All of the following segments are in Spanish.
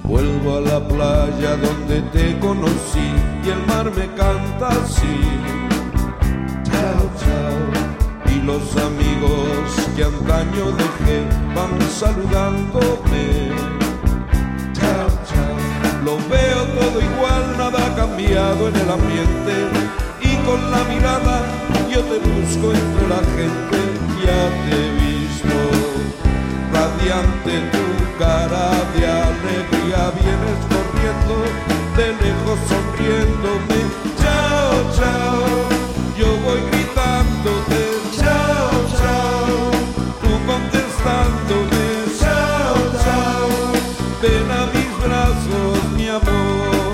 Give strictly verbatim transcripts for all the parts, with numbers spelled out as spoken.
Vuelvo a la playa donde te conocí y el mar me canta así. Chao, chao. Y los amigos que antaño dejé van saludándome. Chao, chao. Lo veo todo igual, nada ha cambiado en el ambiente. Y con la mirada yo te busco entre la gente. Ya te he visto, radiante tu cara de alegría. Vienes corriendo, de lejos sonriéndome. Chao, chao. Yo voy gritándote. Chao, chao. Tú contestándome. Chao, chao. Ven a mis brazos, mi amor.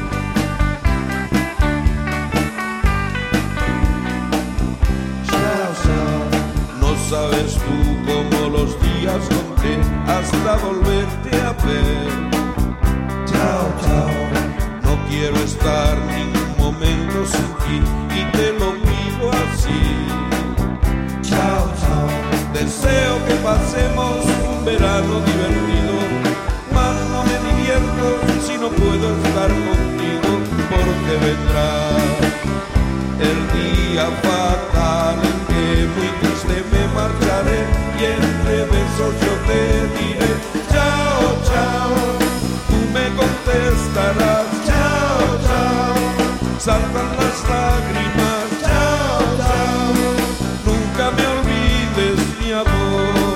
Chao, chao. No sabes tú cómo los días conté hasta volverte a ver. Chao, chao. No quiero estar ningún momento sin ti y te lo pido así. Chao, chao. Deseo que pasemos un verano divertido, mas no me divierto si no puedo estar contigo, porque vendrá el día fatal en que muy triste me marcharé y entre besos yo te diré chao, chao. Tú me contestarás chao, chao. Saltan las lágrimas chao, chao. Nunca me olvides, mi amor.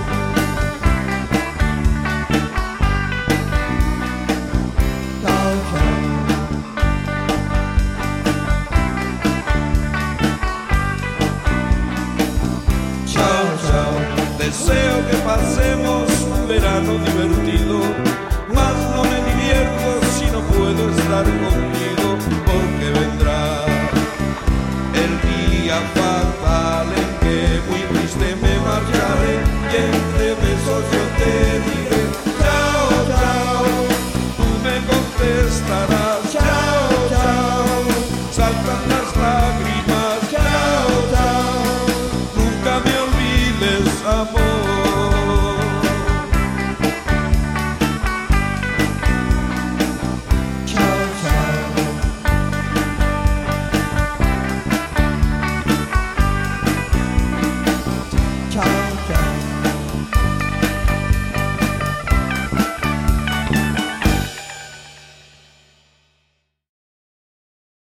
Chao, chao. Chao, chao. Deseo que pasemos un verano divertido, mas no me divierto si no puedo estar contigo, porque vendrá el día fatal en que muy triste me marcharé y entre besos yo te diré chao, chao. Tú me contestarás chao, chao. Saltan las lágrimas.